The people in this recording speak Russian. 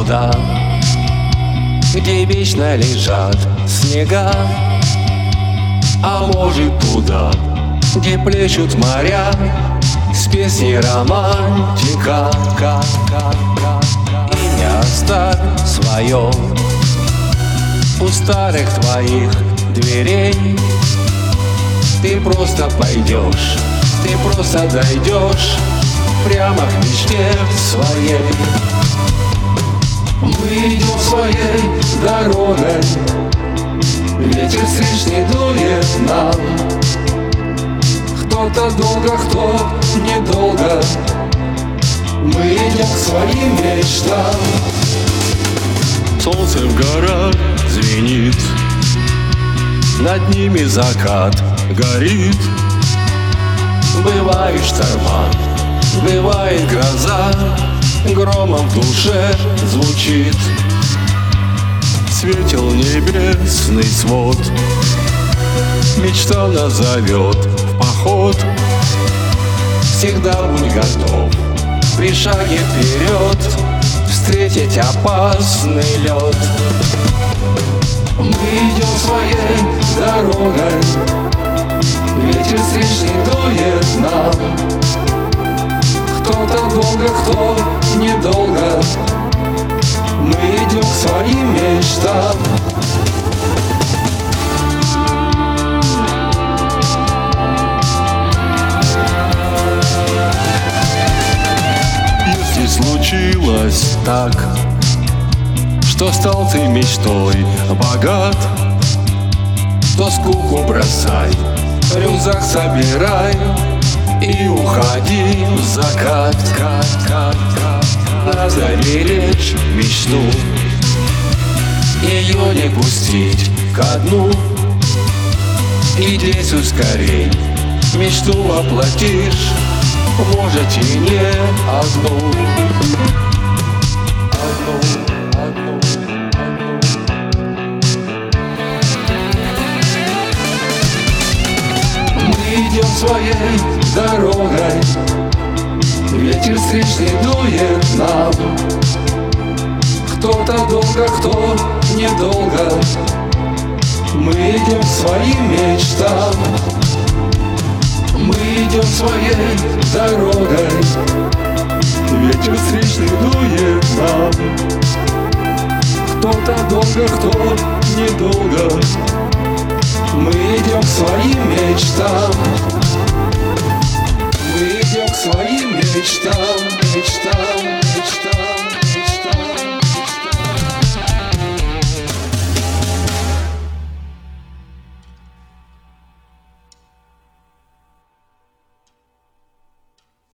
туда, где вечно лежат снега, а может туда, где плещут моря с песней романтика. И не оставь свое у старых твоих дверей. Ты просто пойдешь, ты просто дойдешь прямо к мечте своей. Мы идем своей дорогой, ветер встречный дует нам. Кто-то долго, кто недолго, мы идем к своим мечтам. Солнце в горах звенит, над ними закат горит. Бывают шторма, бывает гроза, громом в душе звучит. Светил небесный свод, мечта нас зовет в поход. Всегда будь готов при шаге вперед встретить опасный лед. Мы идем своей дорогой, ветер встречный дует нам. Кто-то долго, кто недолго, мы идем к своим мечтам. Если случилось так, что стал ты мечтой богат, то скуку бросай, рюкзак собирай и уходи в закат. Надо беречь мечту, ее не пустить ко дну. Иди ускорей, мечту воплотишь, может и не одну. Мы идем своей дорогой, ветер встречный дует нам. Кто-то долго, кто недолго, мы идем к своим мечтам. Мы идем своей дорогой, ветер встречный дует нам. кто-то долго, кто недолго, мы идем к своим мечтам. Мы идем к своим мечтам.